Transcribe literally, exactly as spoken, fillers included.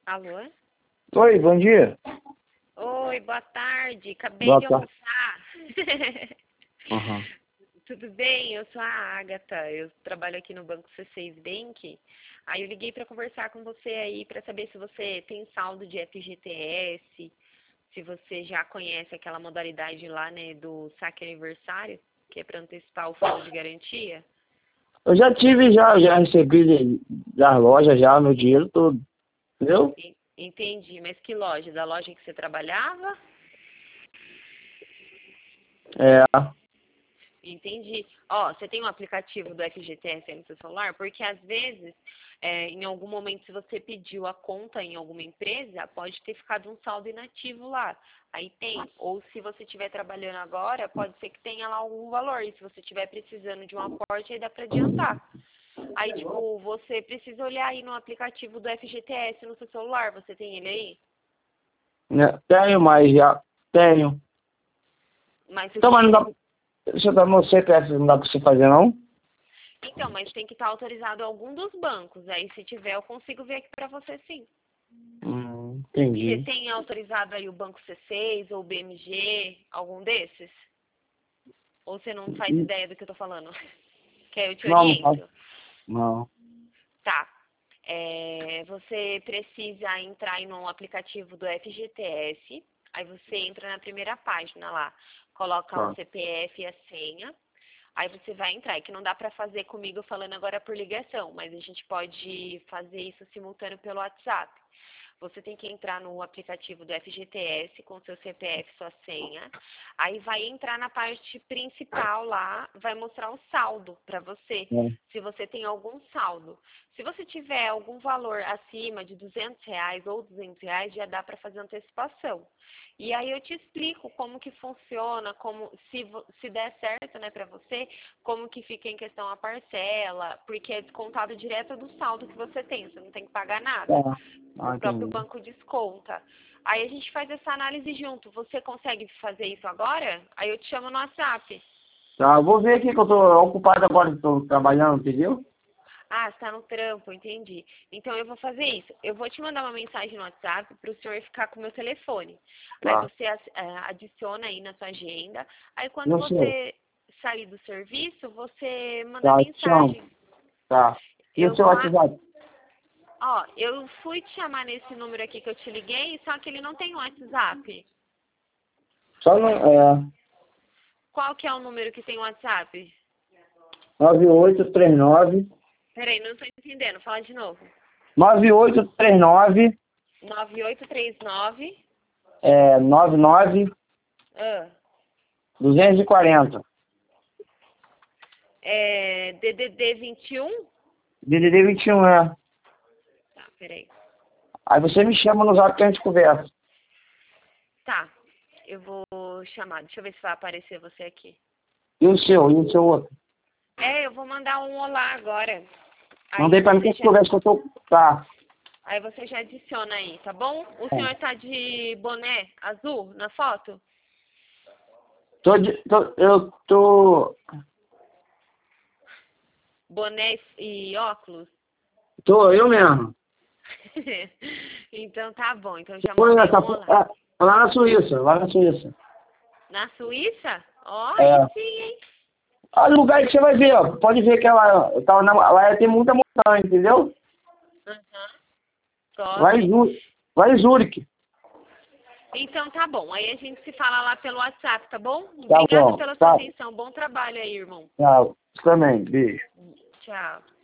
Alô? Oi, bom dia. Oi, boa tarde. Acabei Boa de tarde. almoçar. Uhum. Tudo bem? Eu sou a Agatha. Eu trabalho aqui no Banco C seis Bank. Aí eu liguei para conversar com você aí para saber se você tem saldo de F G T S, se você já conhece aquela modalidade lá, né, do saque aniversário, que é para antecipar o fundo de garantia. Eu já tive, já, já recebi de- das lojas já meu dinheiro todo, entendeu? En- Entendi. Mas que loja? Da loja que você trabalhava? É, Entendi. Ó, você tem um aplicativo do F G T S aí no seu celular? Porque às vezes, é, em algum momento, se você pediu a conta em alguma empresa, pode ter ficado um saldo inativo lá. Aí tem. Ou se você estiver trabalhando agora, pode ser que tenha lá algum valor. E se você estiver precisando de um aporte, aí dá para adiantar. Aí, tipo, você precisa olhar aí no aplicativo do F G T S no seu celular. Você tem ele aí? né, tenho, mas já tenho. Mas você Então, mas não tem. dá, deixa eu dar meu C P F, não dá pra você fazer, não? Então, mas tem que estar autorizado a algum dos bancos. Aí, se tiver, eu consigo ver aqui para você sim. Hum, Você entendi. tem autorizado aí o Banco C seis ou o B M G, algum desses? Ou você não faz ideia do que eu tô falando? Quer eu te Não, não faço. oriento? Não. Tá. É, você precisa entrar aí no aplicativo do F G T S. Aí você entra na primeira página lá. Coloca o Tá. C P F e a senha. Aí você vai entrar. É que não dá pra fazer comigo falando agora por ligação, mas a gente pode fazer isso simultâneo pelo WhatsApp. Você tem que entrar no aplicativo do F G T S com seu C P F e sua senha. Aí vai entrar na parte principal lá, vai mostrar o saldo para você, É. se você tem algum saldo. Se você tiver algum valor acima de duzentos reais ou duzentos reais, já dá para fazer antecipação. E aí eu te explico como que funciona, como se, vo- se der certo, né, para você, como que fica em questão a parcela, porque é descontado direto do saldo que você tem, você não tem que pagar nada. Tá. O Ah, próprio entendi. banco desconta. Aí a gente faz essa análise junto. Você consegue fazer isso agora? Aí eu te chamo no WhatsApp. Tá, eu vou ver aqui que eu tô ocupado agora, tô trabalhando, entendeu? Ah, está no trampo, entendi. Então eu vou fazer isso. Eu vou te mandar uma mensagem no WhatsApp para o senhor ficar com o meu telefone. Aí Tá. você as- eh, adiciona aí na sua agenda. Aí quando Não sei. você sair do serviço, você manda Tá, te chamo. mensagem. Tá. E o Eu seu vou. a- WhatsApp? Ó, eu fui te chamar nesse número aqui que eu te liguei, só que ele não tem WhatsApp. Só no, é, Qual que é o número que tem WhatsApp? nove oito três nove, Peraí, não estou entendendo. Fala de novo. nove oito três nove, nove oito três nove é, nove nove ah, duzentos e quarenta. é D D D vinte e um. D D D vinte e um, é. Tá, peraí. Aí você me chama no zap que a gente conversa. Tá, eu vou chamar. Deixa eu ver se vai aparecer você aqui. E o seu? E o seu outro? É, eu vou mandar um olá agora. Aí Mandei pra mim que a você gente já, conversa que eu tô... Tá. aí você já adiciona aí, tá bom? O É. senhor tá de boné azul na foto? Tô, de- tô, eu tô... Boné e óculos? Tô, eu mesmo. Então tá bom, então eu já Foi mandei nessa... um olá. É, lá na Suíça, lá na Suíça. Na Suíça? Ó, aí É. sim, hein? Olha o lugar que você vai ver, ó. Pode ver que ela... Eu tava na, lá tem muita montanha, entendeu? Aham. Lá em, Top. Zú, lá em Zurique. Então tá bom. Aí a gente se fala lá pelo WhatsApp, tá bom? Tá Obrigada bom. pela sua Tá. atenção. Bom trabalho aí, irmão. Tchau. Você também. Beijo. Tchau.